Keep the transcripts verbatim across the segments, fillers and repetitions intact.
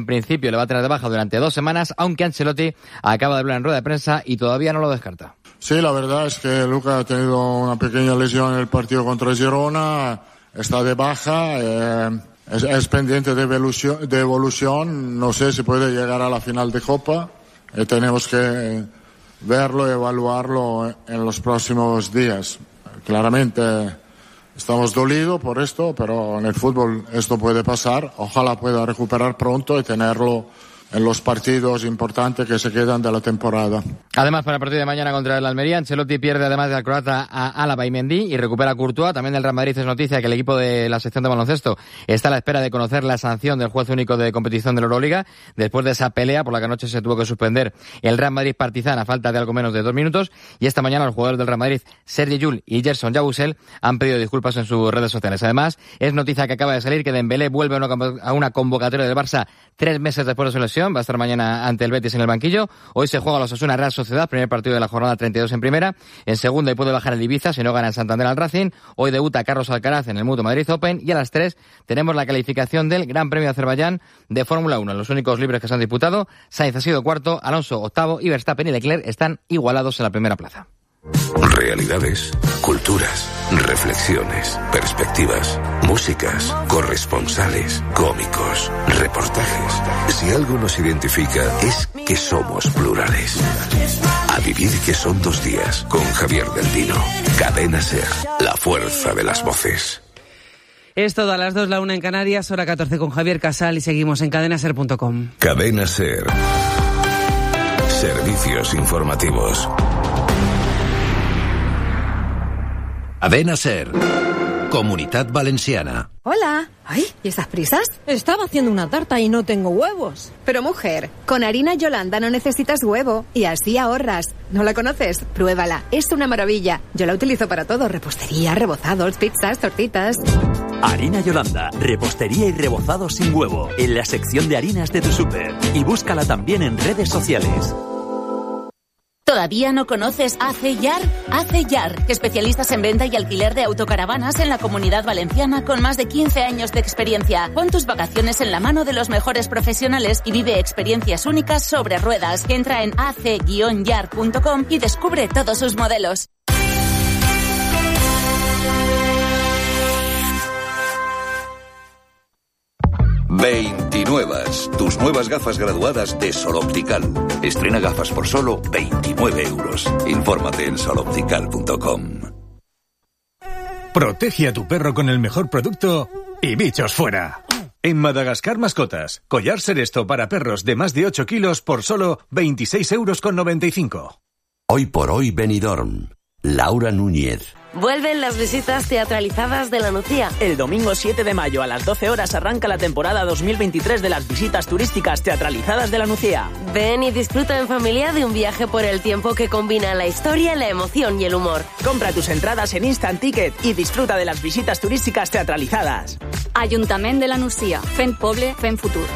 en principio le va a tener de baja durante dos semanas, aunque Ancelotti acaba de hablar en rueda de prensa y todavía no lo descarta. Sí, la verdad es que Luka ha tenido una pequeña lesión en el partido contra Girona, está de baja, eh, es, es pendiente de evolución, de evolución, no sé si puede llegar a la final de Copa, eh, tenemos que verlo y evaluarlo en los próximos días. Claramente estamos dolidos por esto, pero en el fútbol esto puede pasar, ojalá pueda recuperar pronto y tenerlo en los partidos importantes que se quedan de la temporada. Además, para el partido de mañana contra el Almería, Ancelotti pierde además del croata a Álava y Mendy y recupera a Courtois. También del Real Madrid es noticia que el equipo de la sección de baloncesto está a la espera de conocer la sanción del juez único de competición de la Euroliga después de esa pelea por la que anoche se tuvo que suspender el Real Madrid Partizan a falta de algo menos de dos minutos. Y esta mañana los jugadores del Real Madrid, Sergi Llull y Gerson Yabusel, han pedido disculpas en sus redes sociales. Además, es noticia que acaba de salir que Dembélé vuelve a una convocatoria del Barça tres meses después de su lesión. Va a estar mañana ante el Betis en el banquillo. Hoy se juega la Osasuna Real Sociedad, primer partido de la jornada treinta y dos en primera. En segunda y puede bajar el Ibiza si no gana el Santander al Racing. Hoy debuta Carlos Alcaraz en el Mutua Madrid Open y a las tres tenemos la calificación del Gran Premio de Azerbaiyán de Fórmula uno. Los únicos libres que se han disputado, Sainz ha sido cuarto, Alonso octavo y Verstappen y Leclerc están igualados en la primera plaza. Realidades, culturas, reflexiones, perspectivas, músicas, corresponsales, cómicos, reportajes. Si algo nos identifica es que somos plurales. A vivir que son dos días con Javier del Dino. Cadena SER, la fuerza de las voces. Es todo a las dos, la una en Canarias, hora catorce con Javier Casal y seguimos en cadena ser punto com. Cadena SER. Servicios informativos. Cadena SER. Comunitat Valenciana. Hola. Ay, ¿y esas prisas? Estaba haciendo una tarta y no tengo huevos. Pero mujer, con harina Yolanda no necesitas huevo y así ahorras. ¿No la conoces? Pruébala, es una maravilla. Yo la utilizo para todo, repostería, rebozados, pizzas, tortitas. Harina Yolanda, repostería y rebozados sin huevo, en la sección de harinas de tu súper. Y búscala también en redes sociales. ¿Todavía no conoces Aceyar? Aceyar, especialistas en venta y alquiler de autocaravanas en la Comunidad Valenciana con más de quince años de experiencia. Pon tus vacaciones en la mano de los mejores profesionales y vive experiencias únicas sobre ruedas. Entra en a ce guion yar punto com y descubre todos sus modelos. veintinuevas, tus nuevas gafas graduadas de Sol Optical. Estrena gafas por solo veintinueve euros. Infórmate en sol optical punto com. Protege a tu perro con el mejor producto y bichos fuera. En Madagascar Mascotas, collar Seresto para perros de más de ocho kilos por solo veintiséis euros con noventa y cinco. Hoy por hoy Benidorm. Laura Núñez. Vuelven las visitas teatralizadas de la Nucía. El domingo siete de mayo a las doce horas arranca la temporada dos mil veintitrés de las visitas turísticas teatralizadas de la Nucía. Ven y disfruta en familia de un viaje por el tiempo que combina la historia, la emoción y el humor. Compra tus entradas en Instant Ticket y disfruta de las visitas turísticas teatralizadas. Ayuntamiento de la Nucía. Fent Poble, Fent Futur.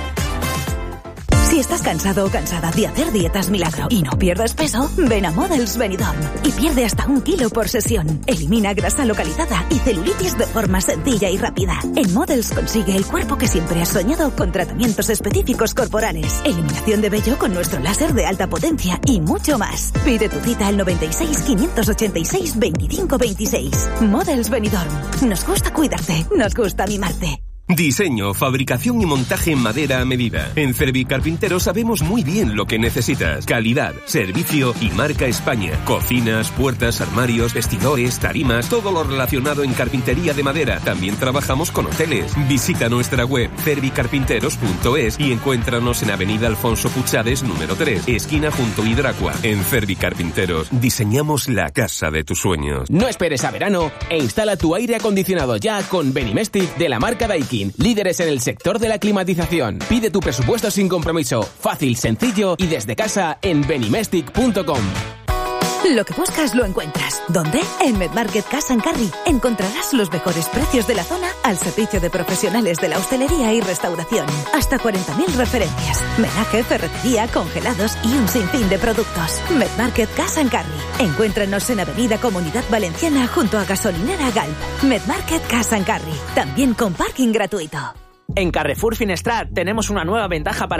Si estás cansado o cansada de hacer dietas milagro y no pierdes peso, ven a Models Benidorm y pierde hasta un kilo por sesión. Elimina grasa localizada y celulitis de forma sencilla y rápida. En Models consigue el cuerpo que siempre has soñado con tratamientos específicos corporales, eliminación de vello con nuestro láser de alta potencia y mucho más. Pide tu cita al noventa y seis, quinientos ochenta y seis, veinticinco veintiséis. Models Benidorm. Nos gusta cuidarte, nos gusta mimarte. Diseño, fabricación y montaje en madera a medida. En Cervi Carpintero sabemos muy bien lo que necesitas. Calidad, servicio y marca España. Cocinas, puertas, armarios, vestidores, tarimas, todo lo relacionado en carpintería de madera. También trabajamos con hoteles. Visita nuestra web cervicarpinteros punto es y encuéntranos en Avenida Alfonso Puchades número tres, esquina junto a Hidracua. En Cervi Carpinteros diseñamos la casa de tus sueños. No esperes a verano e instala tu aire acondicionado ya con Benimestic de la marca Daikin. Líderes en el sector de la climatización. Pide tu presupuesto sin compromiso, fácil, sencillo y desde casa en benimestic punto com. Lo que buscas lo encuentras. ¿Dónde? En Medmarket Cash and Carry. Encontrarás los mejores precios de la zona al servicio de profesionales de la hostelería y restauración. Hasta cuarenta mil referencias. Menaje, ferretería, congelados y un sinfín de productos. Medmarket Cash and Carry. Encuéntranos en Avenida Comunidad Valenciana junto a Gasolinera Galp. Medmarket Cash and Carry. También con parking gratuito. En Carrefour Finestrat tenemos una nueva ventaja para